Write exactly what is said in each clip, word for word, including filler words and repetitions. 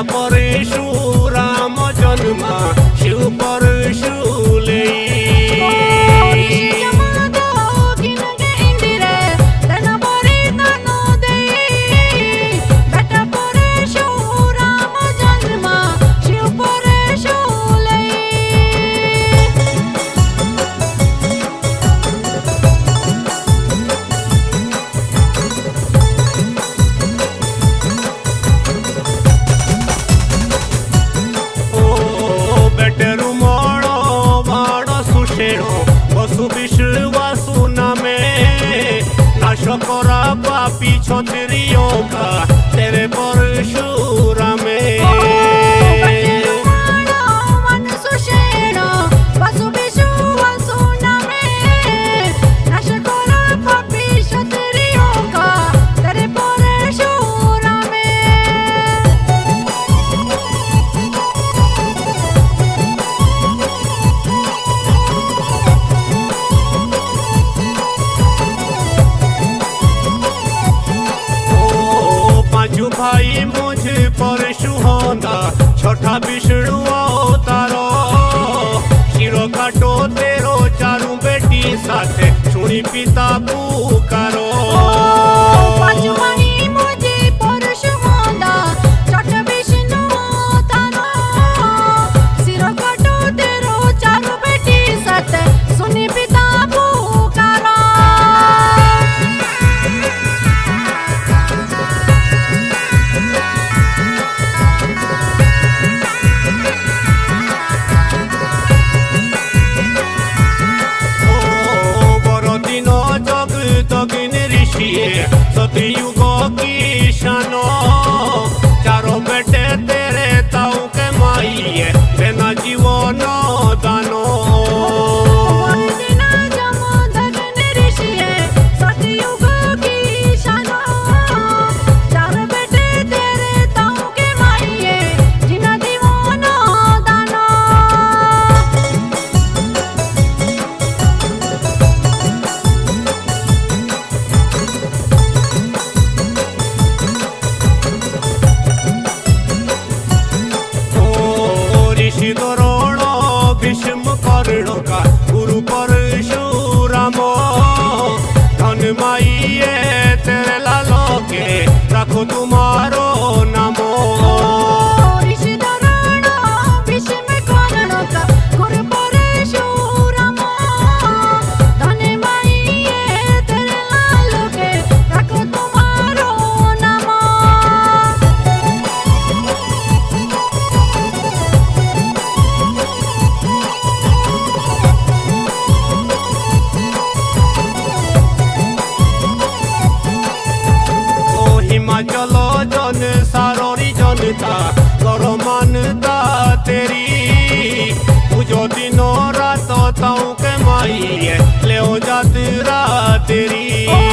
परशुराम जन्मा शिव परशुले वसु विश्वासु नामे नाश करा पापी क्षत्रियों का तेरे परशुरामे भाई मुझ परशु होना छठा विष्णु अवतारो शिरो काटो तेरो चारू बेटी साथे सुनी पिता पुकारो सतयुग की शानो चारों बेटे तेरे ताऊ के माई बिना जीवन दानो भीष्म कर्ण का गुरु परशुराम धन माई तेरे लालो के रखो तुम्हारो नामो चलो जन सारोरी जनता करो मानता तेरी पूजो दिनों रात ताऊ के माई ले जातरा तेरी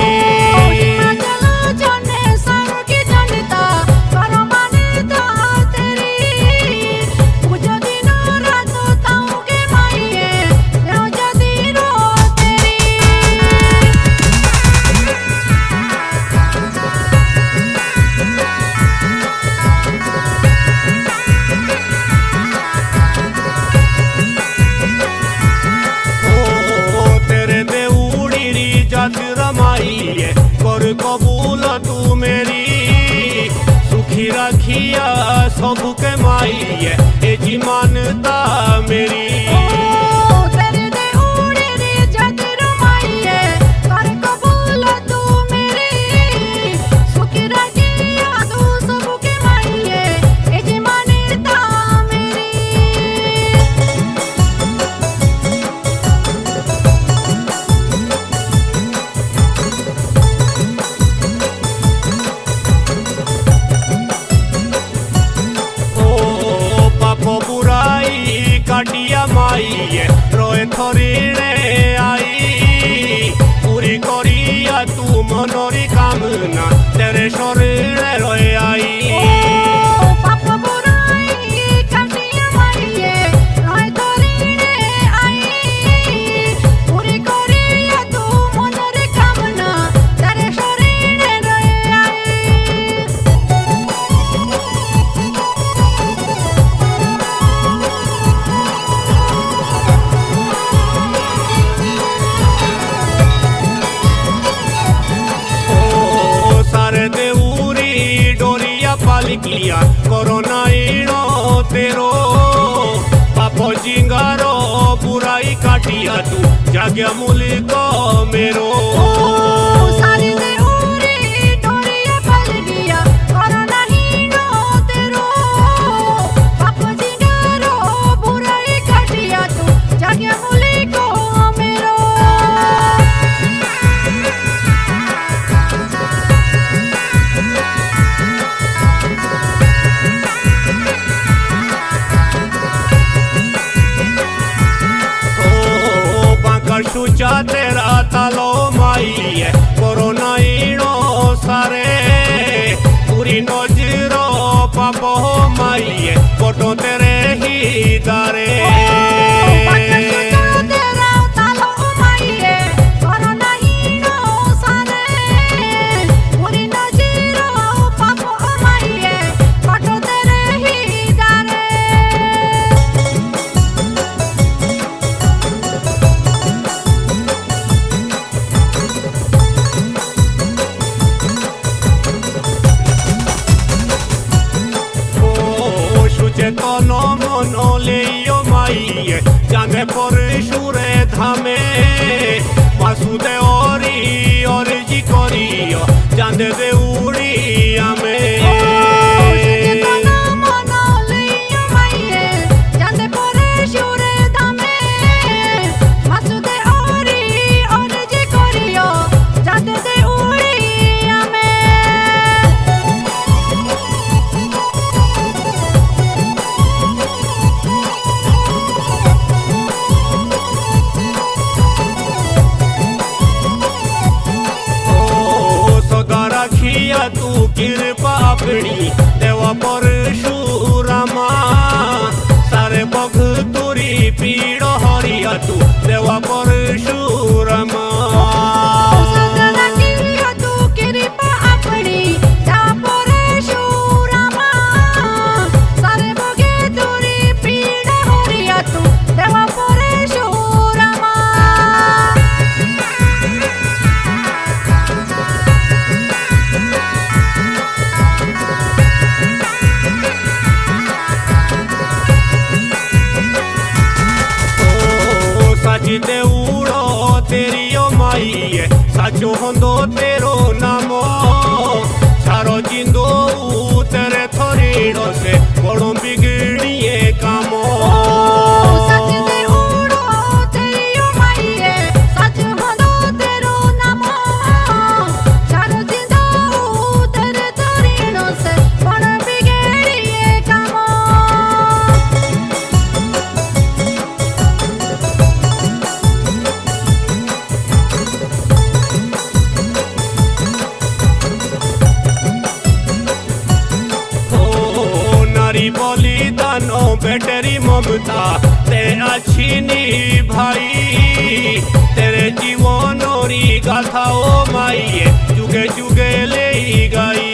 कर कबूल तू मेरी सुखी रखिया सबू के माई ए जी मानता मेरी काटिया माई किया कोरोना इणो तेरो पाप जिंगारो बुराई काटिया तू जाग्या मुल्क मेरो शुचा तेरा तालो माई है कोरोना इणो सारे पूरी नजरो पापो माई है फोटो तेरे ही दारे चेतन मन लेयो माई जाने पर सुरे धामे मासुदे ओरी ओरजी करियो जाने दे उड़ी आमे तू कृपा अपनी देवा परशुरामा सारे बग तुरी पीड़ हरिया तू देवा परशुरामा देउड़ो तेरियो माई है साचो होंदो तेरो नामो सारो जिंदो तेरे थोरीड़ो से बड़ो बिगड़िए कामो बलिदान बेटरी ममता ते अच्छी नी भाई तेरे जीवन री गाथा ओ माई जुगे जुगे ले गई।